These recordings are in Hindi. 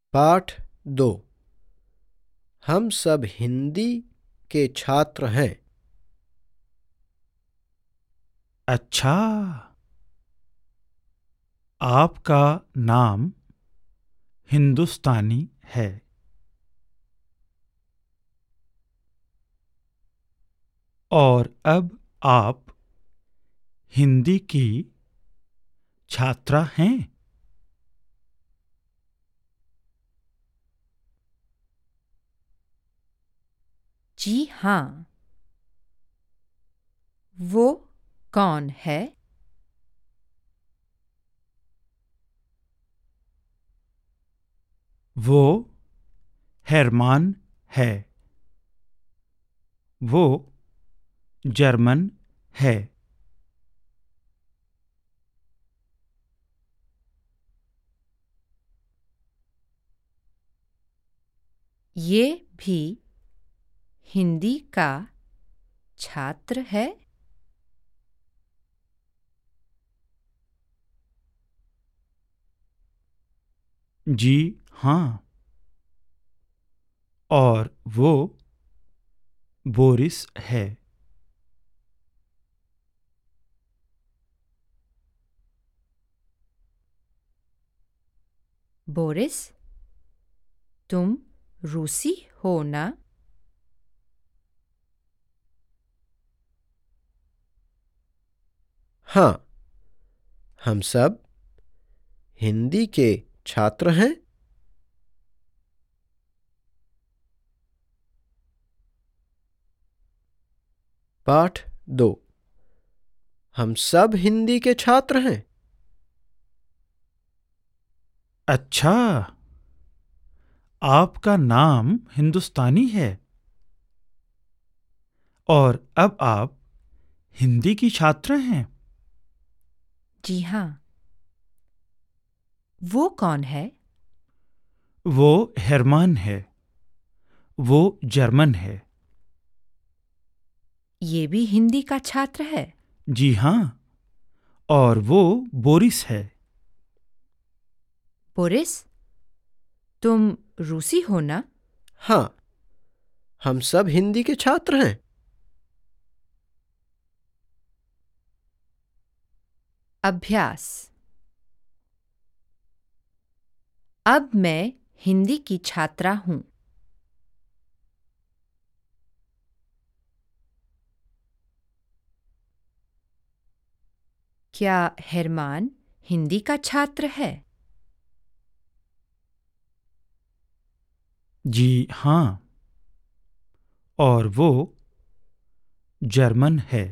पाठ 2। हम सब हिंदी के छात्र हैं। अच्छा, आपका नाम हिंदुस्तानी है और अब आप हिंदी की छात्रा हैं। जी हाँ। वो कौन है? वो हरमान है। वो जर्मन है। ये भी हिंदी का छात्र है। जी हाँ, और वो बोरिस है। बोरिस, तुम रूसी हो ना? हाँ, हम सब हिंदी के छात्र हैं। पाठ 2। हम सब हिंदी के छात्र हैं। अच्छा, आपका नाम हिंदुस्तानी है और अब आप हिंदी की छात्र हैं। जी हाँ। वो कौन है? वो हरमान है। वो जर्मन है। ये भी हिंदी का छात्र है। जी हाँ, और वो बोरिस है। बोरिस, तुम रूसी हो ना? हाँ, हम सब हिंदी के छात्र हैं। अभ्यास। अब मैं हिंदी की छात्रा हूँ। क्या हरमान हिंदी का छात्र है? जी हाँ, और वो जर्मन है।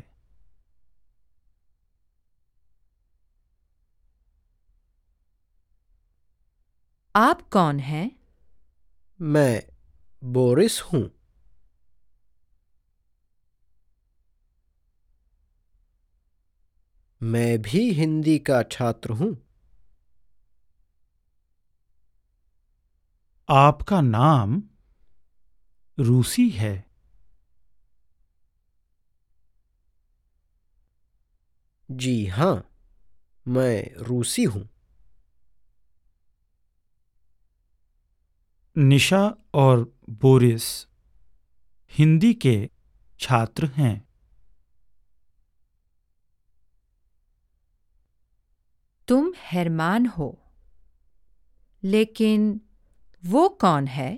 आप कौन हैं? मैं बोरिस हूँ। मैं भी हिंदी का छात्र हूँ। आपका नाम रूसी है। जी हाँ, मैं रूसी हूँ। निशा और बोरिस हिंदी के छात्र हैं। तुम हरमान हो, लेकिन वो कौन है?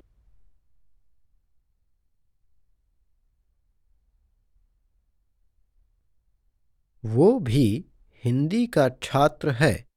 वो भी हिंदी का छात्र है।